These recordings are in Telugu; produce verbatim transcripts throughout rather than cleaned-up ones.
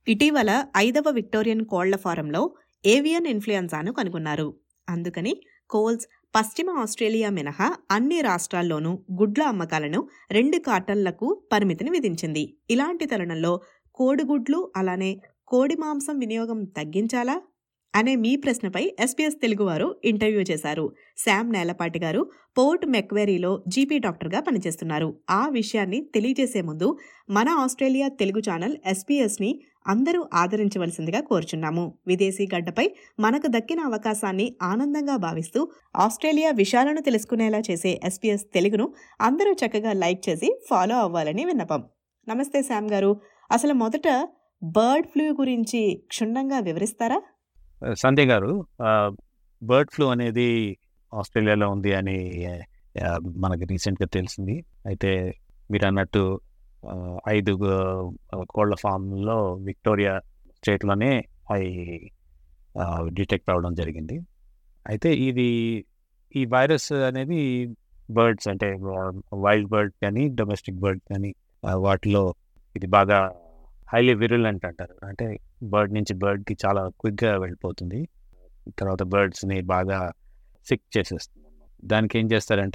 ఇటీవల ఐదవ విక్టోరియన్ కోళ్ల ఫారంలో ఏవియన్ ఇన్ఫ్లుయెన్జాను కనుగొన్నారు. అందుకని కోల్స్ పశ్చిమ ఆస్ట్రేలియా మినహా అన్ని రాష్ట్రాల్లోనూ గుడ్ల అమ్మకాలను రెండు కార్టన్లకు పరిమితిని విధించింది. ఇలాంటి తరుణంలో కోడిగుడ్లు అలానే కోడి మాంసం వినియోగం తగ్గించాలా అనే మీ ప్రశ్నపై ఎస్పీఎస్ తెలుగు వారు ఇంటర్వ్యూ చేశారు. శామ్ నేలపాటి గారు పోర్ట్ మెక్వెరీలో జీపీ డాక్టర్గా పనిచేస్తున్నారు. ఆ విషయాన్ని తెలియజేసే ముందు మన ఆస్ట్రేలియా తెలుగు ఛానల్ ఎస్పీఎస్ని అందరూ ఆదరించవలసిందిగా కోరుచున్నాము. విదేశీ గడ్డపై మనకు దక్కిన అవకాశాన్ని ఆనందంగా భావిస్తూ ఆస్ట్రేలియా విషయాలను తెలుసుకునేలా చేసే ఎస్పీఎస్ తెలుగును అందరూ చక్కగా లైక్ చేసి ఫాలో అవ్వాలని విన్నపం. నమస్తే శామ్ గారు, అసలు మొదట బర్డ్ ఫ్లూ గురించి క్షుణ్ణంగా వివరిస్తారా? సంధ్య గారు, బర్డ్ ఫ్లూ అనేది ఆస్ట్రేలియాలో ఉంది అని మనకి రీసెంట్గా తెలిసింది. అయితే మీరు అన్నట్టు ఐదు కోళ్ల ఫామ్లో విక్టోరియా స్టేట్లోనే అవి డిటెక్ట్ అవ్వడం జరిగింది. అయితే ఇది ఈ వైరస్ అనేది బర్డ్స్ అంటే వైల్డ్ బర్డ్ కానీ డొమెస్టిక్ బర్డ్ కానీ వాటిలో ఇది బాగా హైలీ విరులెంట్ అంటారు. అంటే బర్డ్ నుంచి బర్డ్కి చాలా క్విక్గా వెళ్ళిపోతుంది. తర్వాత బర్డ్స్ని బాగా సిక్ చేసేస్తుంది. దానికి ఏం చేస్తారంటే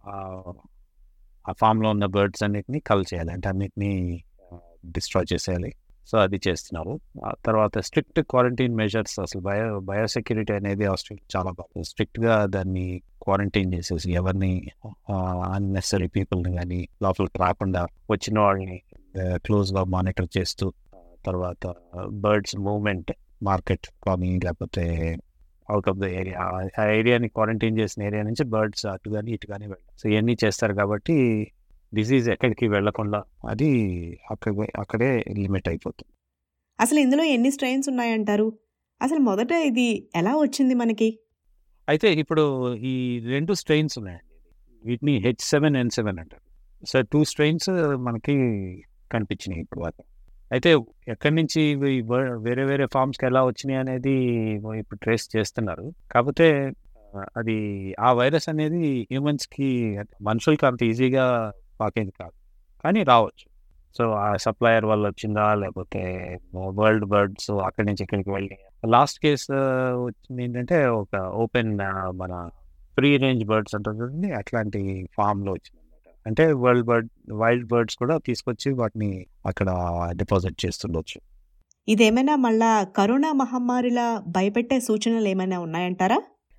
ఆ ఫామ్లో ఉన్న బర్డ్స్ అన్నిటిని కల్ చేయాలి, అంటే అన్నిటినీ డిస్ట్రాయ్ చేసేయాలి. సో అది చేస్తున్నారు. ఆ తర్వాత స్ట్రిక్ట్ క్వారంటైన్ మెజర్స్, అసలు బయో బయోసెక్యూరిటీ అనేది ఆస్ట్రేలియా చాలా బాగా స్ట్రిక్ట్గా దాన్ని క్వారంటైన్ చేసేసి ఎవరిని అన్నెసరీ పీపుల్ని కానీ లోపలికి రాకుండా వచ్చిన వాళ్ళని క్లోజ్గా మానిటర్ చేస్తూ, తర్వాత బర్డ్స్ మూవ్మెంట్ మార్కెట్ కానీ లేకపోతే అవుట్ ఆఫ్ ద ఏరియా, ఆ ఏరియాని క్వారంటైన్ చేసిన ఏరియా నుంచి బర్డ్స్ అటు కానీ ఇటు కానీ వెళ్ళాలి. సో ఇవన్నీ చేస్తారు కాబట్టి డిసీజ్ ఎక్కడికి వెళ్లకుండా అది అక్కడ అక్కడే లిమిట్ అయిపోతుంది. అసలు ఇందులో ఎన్ని స్ట్రెయిన్స్ ఉన్నాయంటారు? అసలు మొదట ఇది ఎలా వచ్చింది మనకి? అయితే ఇప్పుడు ఈ రెండు స్ట్రెయిన్స్ ఉన్నాయండి. వీటిని హెచ్ సెవెన్ ఎన్ సెవెన్ అంటారు. సో టూ స్ట్రెయిన్స్ మనకి కనిపించినాయి ఇప్పుడు. అయితే ఎక్కడి నుంచి వేరే వేరే ఫార్మ్స్కి ఎలా వచ్చినాయి అనేది ఇప్పుడు ట్రేస్ చేస్తున్నారు. కాకపోతే అది ఆ వైరస్ అనేది హ్యూమన్స్కి, మనుషులకి అంత ఈజీగా పాకేది కాదు, కానీ రావచ్చు. సో ఆ సప్లయర్ వల్ల వచ్చిందా లేకపోతే వరల్డ్ బర్డ్స్ అక్కడి నుంచి ఇక్కడికి వెళ్ళి. లాస్ట్ కేసు వచ్చింది ఏంటంటే ఒక ఓపెన్ మన ఫ్రీ రేంజ్ బర్డ్స్ అంటే అట్లాంటి ఫామ్లో వచ్చింది. అంటే వరల్డ్ బర్డ్ వైల్డ్ బర్డ్స్ కూడా తీసుకొచ్చి వాటిని అక్కడ డిపాజిట్ చేస్తుండొచ్చు. ఇదేమైనా మళ్ళా కరోనా మహమ్మారిలా భయపెట్టే సూచనలు ఏమైనా ఉన్నాయంటారా?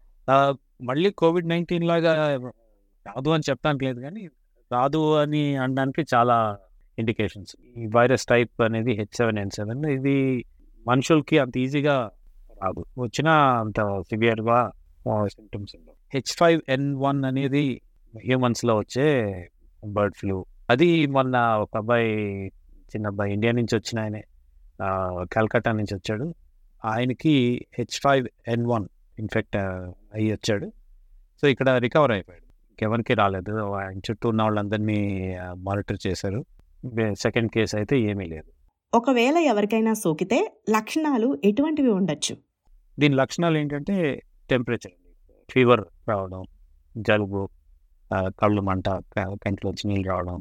మళ్ళీ కోవిడ్ నైన్టీన్ లాగా రాదు అని చెప్పడానికి లేదు, కానీ రాదు అని అనడానికి చాలా ఇండికేషన్స్. ఈ వైరస్ టైప్ అనేది హెచ్ సెవెన్ ఎన్ సెవెన్ ఇది మనుషులకి అంత ఈజీగా రాదు, వచ్చినా అంత సివియర్గా సింటమ్స్ ఉండవు. హెచ్ ఫైవ్ ఎన్ వన్ అనేది హ్యూమన్స్లో వచ్చే బర్డ్ ఫ్లూ. అది మొన్న ఒక అబ్బాయి, చిన్న అబ్బాయి ఇండియా నుంచి వచ్చిన ఆయనే, కల్కట్టా నుంచి వచ్చాడు. ఆయనకి H five N one infect అయ్యి వచ్చాడు. సో ఇక్కడ రికవర్ అయిపోయాడు, ఇంకెవరికి రాలేదు. ఆయన చుట్టూ ఉన్న వాళ్ళందరినీ మానిటర్ చేశారు. సెకండ్ కేసు అయితే ఏమీ లేదు. ఒకవేళ ఎవరికైనా సోకితే లక్షణాలు ఎటువంటివి ఉండొచ్చు? దీని లక్షణాలు ఏంటంటే టెంపరేచర్, ఫీవర్ రావడం, జలుబు, కళ్ళు మంట, కంట్లో వచ్చి నీళ్ళు రావడం,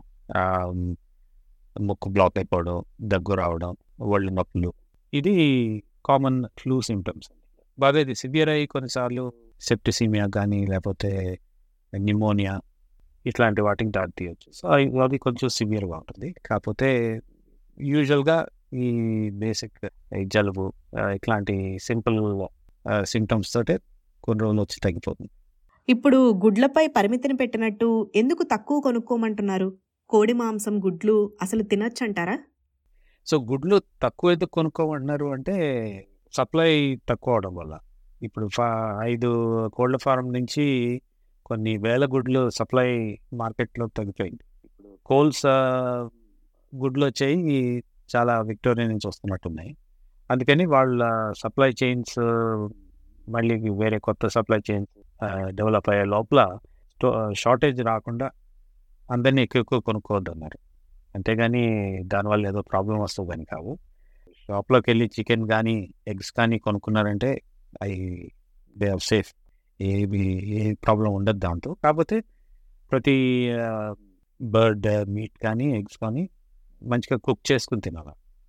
ముక్కు బ్లాక్ అయిపోవడం, దగ్గు రావడం, ఒళ్ళు నొప్పులు. ఇది కామన్ ఫ్లూ సిమ్టమ్స్. బాగా ఇది సివియర్ అయ్యి కొన్నిసార్లు సెప్టిసిమియా కానీ లేకపోతే న్యూమోనియా ఇట్లాంటి వాటికి దారి తీయచ్చు. సో అది కొంచెం సివియర్గా ఉంటుంది. కాకపోతే యూజువల్గా ఈ బేసిక్ జలుబు ఇట్లాంటి సింపుల్ సిమ్టమ్స్ తోటే కొన్ని రోజులు వచ్చి తగ్గిపోతుంది. ఇప్పుడు గుడ్లపై పరిమితిని పెట్టినట్టు ఎందుకు తక్కువ కొనుక్కోమంటున్నారు? కోడి మాంసం, గుడ్లు అసలు తినొచ్చంటారా? సో గుడ్లు తక్కువ ఎందుకు కొనుక్కోమంటున్నారు అంటే సప్లై తక్కువ అవడం వల్ల. ఇప్పుడు ఫా ఐదు కోళ్ల ఫారం నుంచి కొన్ని వేల గుడ్లు సప్లై మార్కెట్లో తగ్గిపోయింది. ఇప్పుడు కోల్స్ గుడ్లు వచ్చాయి చాలా విక్టోరియా నుంచి వస్తున్నట్టున్నాయి. అందుకని వాళ్ళ సప్లై చైన్స్ మళ్ళీ వేరే కొత్త సప్లై చైన్స్ డెవలప్ అయ్యే లోపల షార్టేజ్ రాకుండా అందరినీ ఎక్కువ ఎక్కువ కొనుక్కోవద్దు అన్నారు. అంతేగాని దానివల్ల ఏదో ప్రాబ్లం వస్తుంది అని కావు. షాప్లోకి వెళ్ళి చికెన్ కానీ ఎగ్స్ కానీ కొనుక్కున్నారంటే అవి దే ఆర్ సేఫ్, ఏవి ఏ ప్రాబ్లం ఉండదు దాంతో. కాకపోతే ప్రతి బర్డ్ మీట్ కానీ ఎగ్స్ కానీ మంచిగా కుక్ చేసుకుని తినాలి.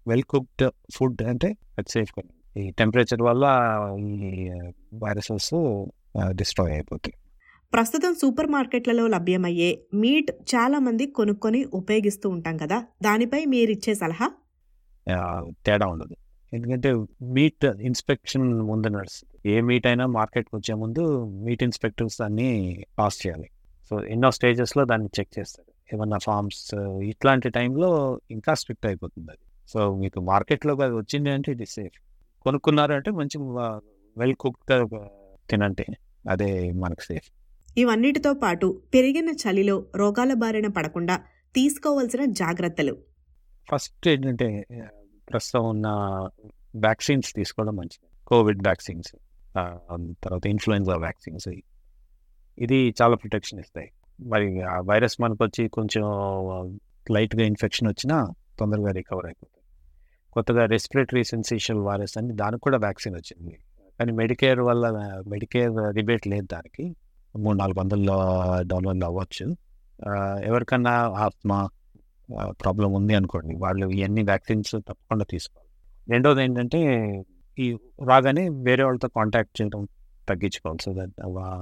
వెల్ కుక్డ్ ఫుడ్ అంటే అది సేఫ్ కదా. ఈ టెంపరేచర్ వల్ల ఈ వైరసెస్ డిస్ట్రాయ్ అయిపోతాయి. ప్రస్తుతం సూపర్ మార్కెట్లలో లభ్యమయ్యే మీట్ చాలా మంది కొనుక్కొని ఉపయోగిస్తూ ఉంటాం కదా, దానిపై మీరిచ్చే సలహా? ఆ, తేడా ఉండదు. ఎందుకంటే మీట్ ఇన్స్పెక్షన్ ముందు నడుస్తుంది. ఏ మీట్ అయినా మార్కెట్కి వచ్చే ముందు మీట్ ఇన్స్పెక్టర్స్ దాన్ని పాస్ చేయాలి. సో ఎన్నో స్టేజెస్లో దాన్ని చెక్ చేస్తారు. ఏమన్నా ఫార్మ్స్ ఇట్లాంటి టైంలో ఇంకా స్ట్రిక్ట్ అయిపోతుంది అది. సో మీకు మార్కెట్లోకి అది వచ్చింది అంటే ఇది సేఫ్. కొనుక్కున్నారు అంటే మంచి వెల్ కుక్డ్ తినంటే అదే మనకు సేఫ్. ఇవన్నిటితో పాటు పెరిగిన చలిలో రోగాల బారిన పడకుండా తీసుకోవాల్సిన జాగ్రత్తలు. ఫస్ట్ ఏంటంటే ప్రస్తుతం ఉన్న వ్యాక్సిన్స్ తీసుకోవడం మంచిది. కోవిడ్ వ్యాక్సిన్స్, తర్వాత ఇన్ఫ్లుయెన్జా వ్యాక్సిన్స్, ఇది చాలా ప్రొటెక్షన్ ఇస్తాయి. మరి ఆ వైరస్ మనకు వచ్చి కొంచెం లైట్గా ఇన్ఫెక్షన్ వచ్చినా తొందరగా రికవర్ అయిపోతుంది. కొత్తగా రెస్పిరేటరీ సెన్సేషనల్ వైరస్ అని దానికి కూడా వ్యాక్సిన్ వచ్చింది. కానీ మెడికేర్ వల్ల మెడికేర్ రిబేట్ లేదు దానికి. మూడు నాలుగు వందల డాలర్లు అవ్వచ్చు. ఎవరికన్నా ఆస్మా ప్రాబ్లం ఉంది అనుకోండి, వాళ్ళు ఇవన్నీ వ్యాక్సిన్స్ తప్పకుండా తీసుకోవాలి. రెండోది ఏంటంటే ఈ రాగానే వేరే వాళ్ళతో కాంటాక్ట్ చేయడం తగ్గించుకోవాలి. సో దట్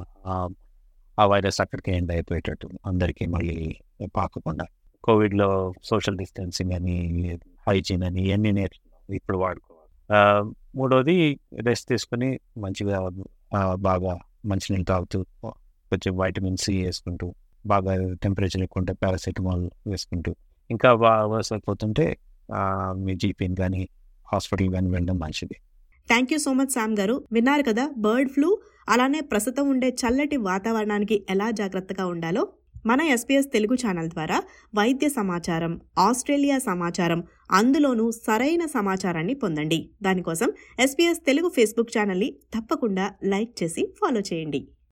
ఆ వైరస్ అక్కడికి ఎండ్ అయిపోయేటట్టు అందరికీ మళ్ళీ పాకకుండా. కోవిడ్లో సోషల్ డిస్టెన్సింగ్ అని, హైజీన్ అని ఇవన్నీ నేర్చుకున్నాం, ఇప్పుడు వాడుకోవాలి. మూడోది రెస్ట్ తీసుకుని మంచిగా బాగా మంచినీళ్ళు తాగుతూ, కొంచెం వైటమిన్ సి వేసుకుంటూ, బాగా టెంపరేచర్ ఎక్కువ ఉంటే పారాసెటమాల్ వేసుకుంటూ, ఇంకా బాగా వర్స్ అయిపోతుంటే మీ జీపీని కానీ హాస్పిటల్ కానీ వెళ్ళడం మంచిది. Thank you so much Sam గారు. విన్నారు కదా బర్డ్ ఫ్లూ, అలానే ప్రస్తుతం ఉండే చల్లటి వాతావరణానికి ఎలా జాగ్రత్తగా ఉండాలో. మన ఎస్పీఎస్ తెలుగు ఛానల్ ద్వారా వైద్య సమాచారం, ఆస్ట్రేలియా సమాచారం, అందులోనూ సరైన సమాచారాన్ని పొందండి. దానికోసం ఎస్పీఎస్ తెలుగు ఫేస్బుక్ ఛానల్ని తప్పకుండా లైక్ చేసి ఫాలో చేయండి.